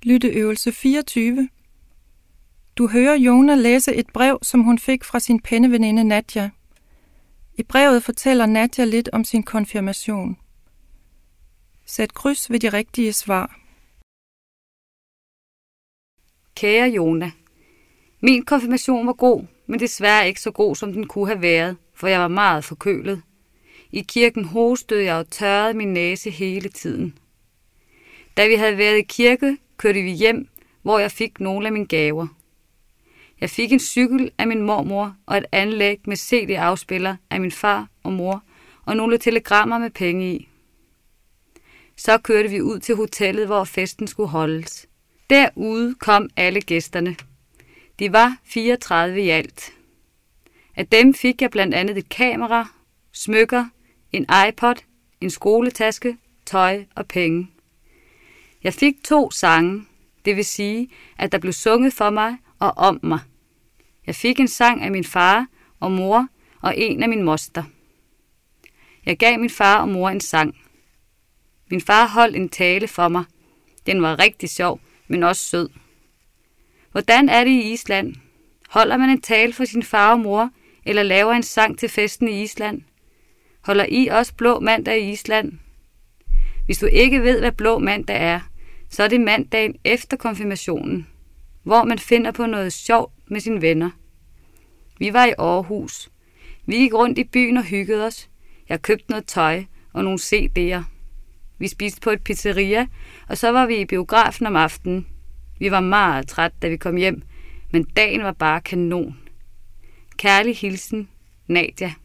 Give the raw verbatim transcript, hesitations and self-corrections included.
Lytteøvelse fireogtyve. Du hører Jona læse et brev, som hun fik fra sin penneveninde Nadja. I brevet fortæller Nadja lidt om sin konfirmation. Sæt kryds ved de rigtige svar. Kære Jona, min konfirmation var god, men desværre ikke så god, som den kunne have været, for jeg var meget forkølet. I kirken hostede jeg og tørrede min næse hele tiden. Da vi havde været i kirke, kørte vi hjem, hvor jeg fik nogle af mine gaver. Jeg fik en cykel af min mormor og et anlæg med C D-afspiller af min far og mor og nogle telegrammer med penge i. Så kørte vi ud til hotellet, hvor festen skulle holdes. Derude kom alle gæsterne. De var fireogtredive i alt. Af dem fik jeg blandt andet et kamera, smykker, en iPod, en skoletaske, tøj og penge. Jeg fik to sange, det vil sige, at der blev sunget for mig og om mig. Jeg fik en sang af min far og mor og en af min moster. Jeg gav min far og mor en sang. Min far holdt en tale for mig. Den var rigtig sjov, men også sød. Hvordan er det i Island? Holder man en tale for sin far og mor, eller laver en sang til festen i Island? Holder I også blå mandag i Island? Hvis du ikke ved, hvad blå mandag er, så er det mandagen efter konfirmationen, hvor man finder på noget sjovt med sine venner. Vi var i Aarhus. Vi gik rundt i byen og hyggede os. Jeg købte noget tøj og nogle C D'er. Vi spiste på et pizzeria, og så var vi i biografen om aftenen. Vi var meget trætte, da vi kom hjem, men dagen var bare kanon. Kærlig hilsen, Nadja.